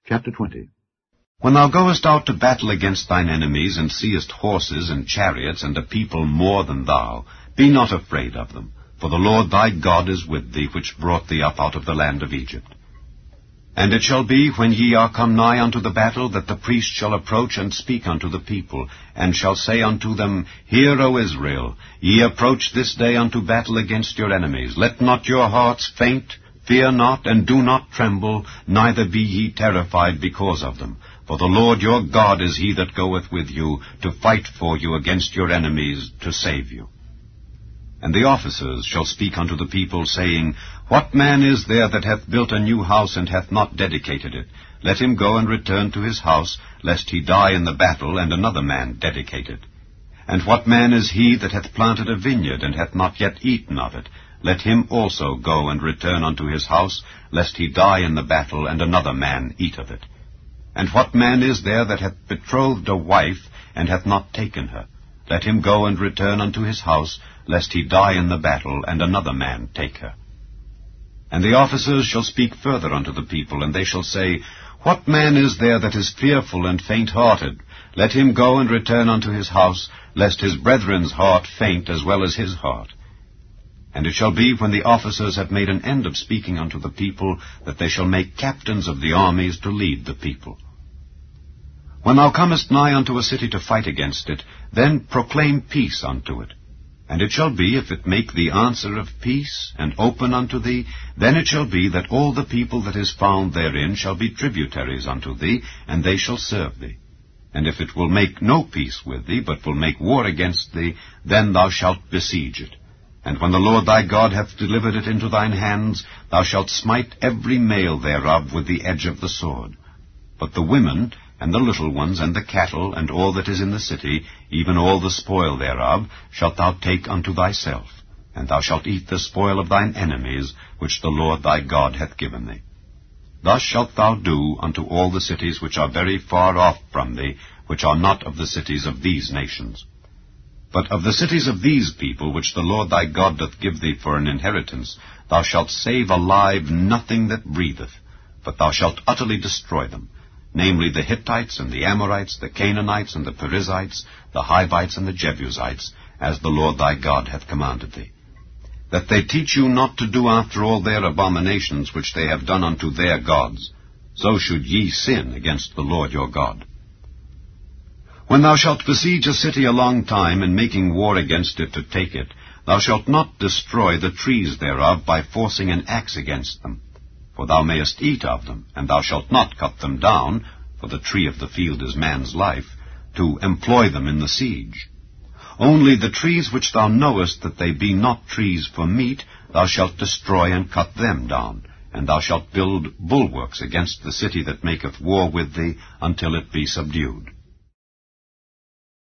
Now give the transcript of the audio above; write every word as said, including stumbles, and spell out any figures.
Chapter twenty. When thou goest out to battle against thine enemies, and seest horses and chariots, and a people more than thou, be not afraid of them, for the Lord thy God is with thee, which brought thee up out of the land of Egypt. And it shall be, when ye are come nigh unto the battle, that the priest shall approach and speak unto the people, and shall say unto them, Hear, O Israel, ye approach this day unto battle against your enemies. Let not your hearts faint, fear not, and do not tremble, neither be ye terrified because of them. For the Lord your God is he that goeth with you, to fight for you against your enemies, to save you. And the officers shall speak unto the people, saying, What man is there that hath built a new house, and hath not dedicated it? Let him go and return to his house, lest he die in the battle, and another man dedicate it. And what man is he that hath planted a vineyard, and hath not yet eaten of it? Let him also go and return unto his house, lest he die in the battle, and another man eat of it. And what man is there that hath betrothed a wife, and hath not taken her? Let him go and return unto his house, lest he die in the battle, and another man take her. And the officers shall speak further unto the people, and they shall say, What man is there that is fearful and faint-hearted? Let him go and return unto his house, lest his brethren's heart faint as well as his heart. And it shall be, when the officers have made an end of speaking unto the people, that they shall make captains of the armies to lead the people. When thou comest nigh unto a city to fight against it, then proclaim peace unto it. And it shall be, if it make thee answer of peace, and open unto thee, then it shall be that all the people that is found therein shall be tributaries unto thee, and they shall serve thee. And if it will make no peace with thee, but will make war against thee, then thou shalt besiege it. And when the Lord thy God hath delivered it into thine hands, thou shalt smite every male thereof with the edge of the sword. But the women, and the little ones, and the cattle, and all that is in the city, even all the spoil thereof, shalt thou take unto thyself, and thou shalt eat the spoil of thine enemies, which the Lord thy God hath given thee. Thus shalt thou do unto all the cities which are very far off from thee, which are not of the cities of these nations. But of the cities of these people, which the Lord thy God doth give thee for an inheritance, thou shalt save alive nothing that breatheth, but thou shalt utterly destroy them, namely the Hittites, and the Amorites, the Canaanites, and the Perizzites, the Hivites, and the Jebusites, as the Lord thy God hath commanded thee. That they teach you not to do after all their abominations which they have done unto their gods, so should ye sin against the Lord your God. When thou shalt besiege a city a long time, in making war against it to take it, thou shalt not destroy the trees thereof by forcing an axe against them. For thou mayest eat of them, and thou shalt not cut them down, for the tree of the field is man's life, to employ them in the siege. Only the trees which thou knowest that they be not trees for meat, thou shalt destroy and cut them down, and thou shalt build bulwarks against the city that maketh war with thee, until it be subdued.